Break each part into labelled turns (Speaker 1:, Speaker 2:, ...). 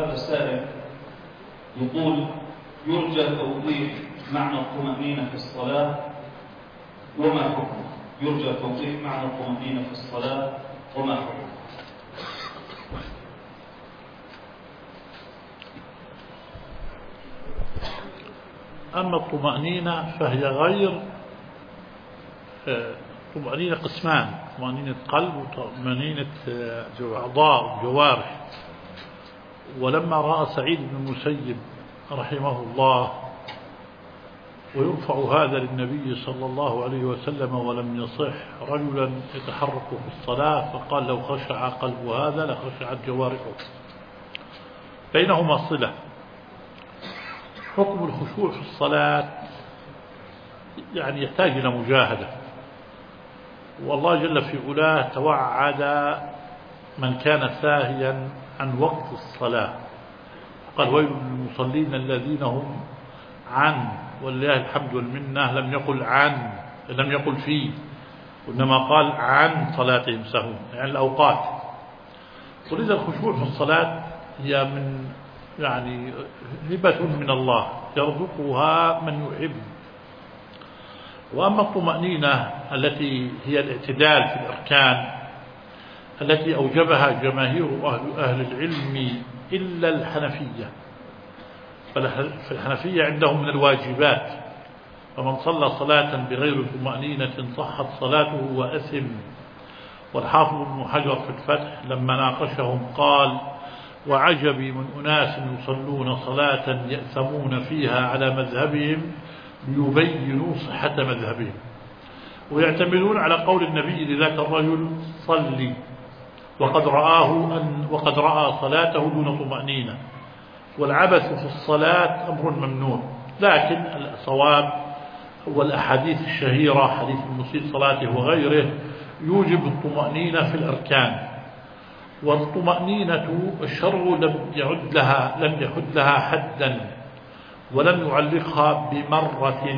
Speaker 1: هذا السائل يقول: يرجى توضيح معنى الطمأنينة في الصلاة وما حكمه؟ يرجى توضيح معنى الطمأنينة في الصلاة وما حكمه؟
Speaker 2: أما الطمأنينة فهي غير طمأنينة قسمان: طمأنينة قلب وطمأنينة أعضاء وجوارح. ولما رأى سعيد بن المسيب رحمه الله ويرفع هذا للنبي صلى الله عليه وسلم ولم يصح رجلا يتحرك في الصلاة، فقال: لو خشع قلب هذا لخشعت جوارحه. بينهما صلة. حكم الخشوع في الصلاة يعني يحتاج إلى مجاهدة، والله جل في علاه توعد من كان ساهيا عن وقت الصلاة، قال: ويل للمصلين الذين هم عن، ولله الحمد والمنة لم يقل عن، لم يقل فيه، وإنما قال عن صلاتهم سهون، يعني الأوقات. ولذا الخشوع في الصلاة هي من يعني هبة من الله يرزقها من يحب. وأما الطمأنينة التي هي الاعتدال في الأركان التي أوجبها جماهير أهل العلم إلا الحنفية، فالحنفية عندهم من الواجبات، فمن صلى صلاة بغير طمأنينة صحت صلاته وأثم. والحافظ ابن حجر في الفتح لما ناقشهم قال: وعجبي من أناس يصلون صلاة يأثمون فيها على مذهبهم ليبينوا صحة مذهبهم، ويعتمدون على قول النبي لذاك الرجل: صلي، وقد رأى صلاته دون طمأنينة. والعبث في الصلاة أمر ممنوع، لكن الصواب والأحاديث الشهيرة حديث المسيء صلاته وغيره يوجب الطمأنينة في الأركان. والطمأنينة الشرع لم يحد لها حدا ولم يعلقها بمرة،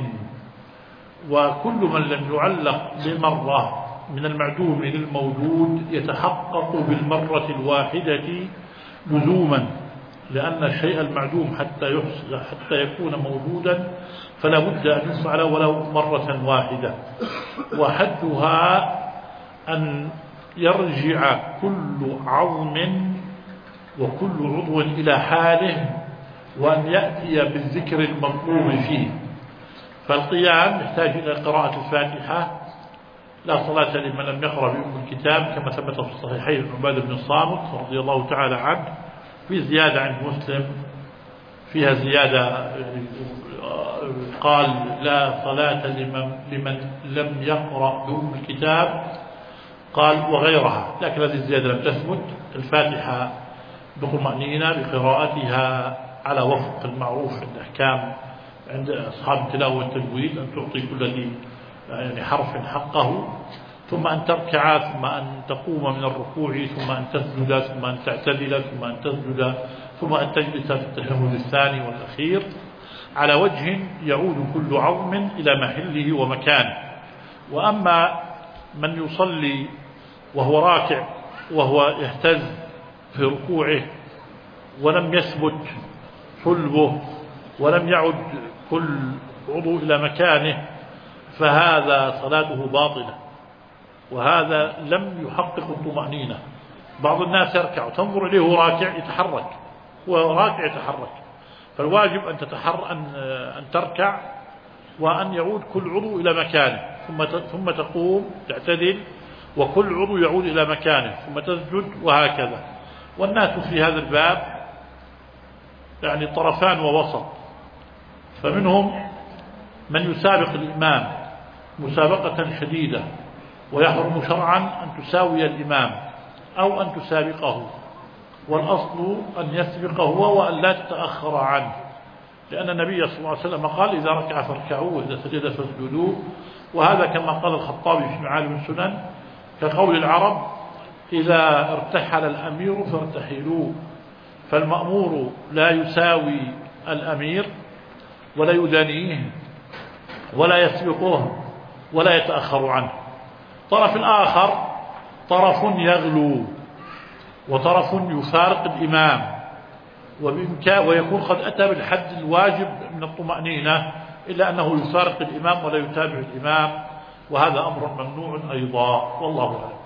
Speaker 2: وكل من لم يعلق بمرة من المعدوم للموجود يتحقق بالمرة الواحدة لزوما، لأن الشيء المعدوم حتى يكون موجودا فلا بد أن يفعل ولو مرة واحدة. وحدها أن يرجع كل عظم وكل عضو إلى حاله، وأن يأتي بالذكر المطلوب فيه. فالقيام يحتاج إلى قراءة الفاتحة، لا صلاة لمن لم يقرأ بأم الكتاب، كما ثبت في الصحيحين عن عبادة بن الصامت رضي الله تعالى عنه. في زيادة عند مسلم فيها زيادة، قال: لا صلاة لمن لم يقرأ بأم الكتاب، قال: وغيرها، لكن هذه الزيادة لم تثبت. الفاتحة بطمأنينة بقراءتها على وفق المعروف في الأحكام عند أصحاب التلاوة والتجويد، أن تعطي كل ذي يعني حرف حقه، ثم أن تركع، ثم أن تقوم من الركوع، ثم أن تسجد، ثم أن تعتدل، ثم أن تسجد، ثم أن تجلس في التشهد الثاني والأخير على وجه يعود كل عظم إلى محله ومكانه. وأما من يصلي وهو راكع وهو يهتز في ركوعه ولم يثبت صلبه ولم يعد كل عضو إلى مكانه، فهذا صلاته باطلة، وهذا لم يحقق الطمأنينة. بعض الناس يركع وتنظر إليه وهو راكع يتحرك، وراكع يتحرك، فالواجب أن تركع وأن يعود كل عضو إلى مكانه، ثم تقوم تعتدل وكل عضو يعود إلى مكانه، ثم تسجد، وهكذا. والناس في هذا الباب يعني طرفان ووسط، فمنهم من يسابق الإمام مسابقة شديدة ويحرم شرعا أن تساوي الإمام أو أن تسابقه، والأصل أن يسبق هو وأن لا تتأخر عنه، لأن النبي صلى الله عليه وسلم قال: إذا ركع فاركعوا وإذا سجد فاسجدوا. وهذا كما قال الخطابي في معالم السنن كقول العرب: إذا ارتحل الأمير فارتحلوا. فالمأمور لا يساوي الأمير ولا يدانيه ولا يسبقه ولا يتأخر عنه. طرف الآخر طرف يغلو وطرف يفارق الإمام ويكون قد أتى بالحد الواجب من الطمأنينة، إلا أنه يفارق الإمام ولا يتابع الإمام، وهذا أمر ممنوع أيضا، والله أعلم.